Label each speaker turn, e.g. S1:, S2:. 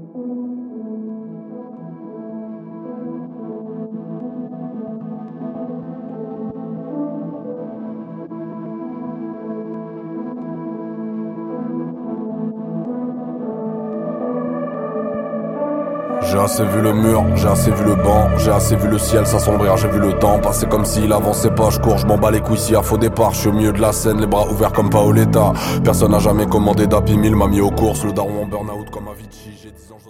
S1: J'ai assez vu le mur, j'ai assez vu le banc, j'ai assez vu le ciel s'assombrir, j'ai vu le temps passer comme s'il avançait pas, je cours, je m'en bats les couilles s'il y a faux départ, je suis au milieu de la scène, les bras ouverts comme Paoletta. Personne n'a jamais commandé d'Happy Meal, m'a mis aux courses, le daron en burn-out comme Avicii, j'ai 10 ans.